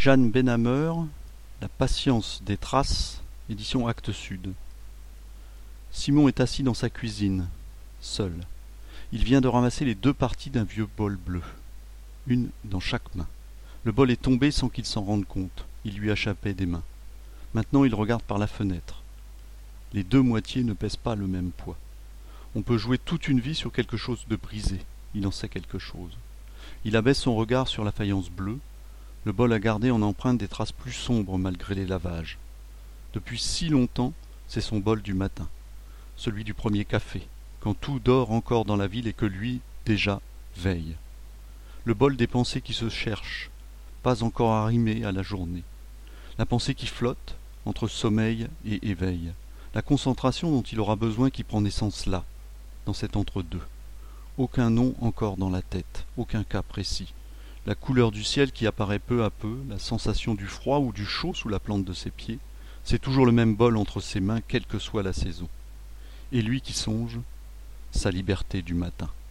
Jeanne Benhammer, La patience des traces, édition Actes Sud. Simon est assis dans sa cuisine, seul. Il vient de ramasser les 2 parties d'un vieux bol bleu, une dans chaque main. Le bol est tombé sans qu'il s'en rende compte, il lui échappait des mains. Maintenant il regarde par la fenêtre. Les 2 moitiés ne pèsent pas le même poids. On peut jouer toute une vie sur quelque chose de brisé, il en sait quelque chose. Il abaisse son regard sur la faïence bleue. Le bol a gardé en empreinte des traces plus sombres malgré les lavages. Depuis si longtemps, c'est son bol du matin, celui du premier café, quand tout dort encore dans la ville et que lui, déjà, veille. Le bol des pensées qui se cherchent, pas encore arrimées à la journée. La pensée qui flotte, entre sommeil et éveil. La concentration dont il aura besoin qui prend naissance là, dans cet entre-deux. Aucun nom encore dans la tête, aucun cas précis. La couleur du ciel qui apparaît peu à peu, la sensation du froid ou du chaud sous la plante de ses pieds, c'est toujours le même bol entre ses mains, quelle que soit la saison. Et lui qui songe, sa liberté du matin.